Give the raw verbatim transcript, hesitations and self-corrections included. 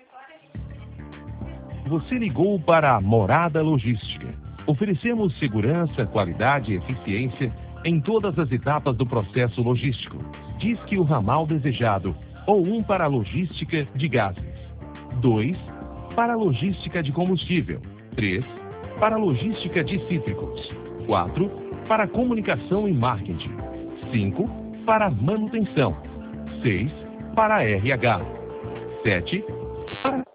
Você ligou para a Morada Logística. Oferecemos segurança, qualidade e eficiência em todas as etapas do processo logístico. Disque o ramal desejado ou um para a logística de gases. dois. Para a logística de combustível. três. Para a logística de cítricos. quatro. Para comunicação e marketing. cinco. Para manutenção. seis. Para R H. sete. Para